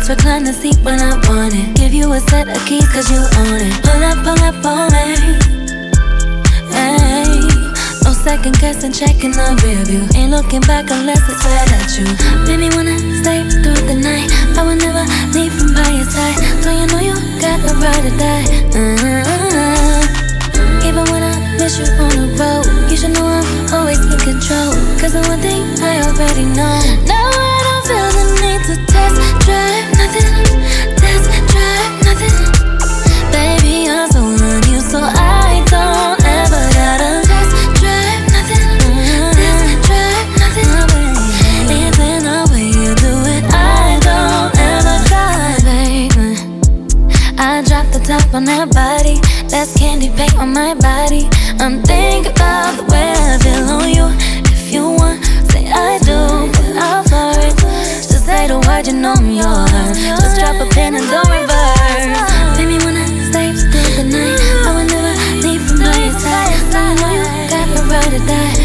Just recline the seat when I want it. Give you a set of keys cause you own it. Pull up on me. Hey, no second guessing, checking the rear view. Ain't looking back unless it's right at you. Baby, wanna stay through the night. I will never leave from by your side. So you know you got the right to die. Even when I miss you on the road, you should know I'm always in control. Cause the one thing I already know. Now I don't feel the need to test drive nothing. Test drive nothing. Baby, I'm so on you, so I don't ever gotta test drive nothing. Test drive nothing. It's in the way you do it, I don't ever try, baby. I drop the top on that body. That's candy paint on my body. I'm thinking about the way I feel on you. If you want, say I do, but I'll flirt. Just say the word, you know I'm yours. Just drop a pin and don't reverse. Baby, wanna stay through the night. I will never leave from by your side. So you know you got the right to die.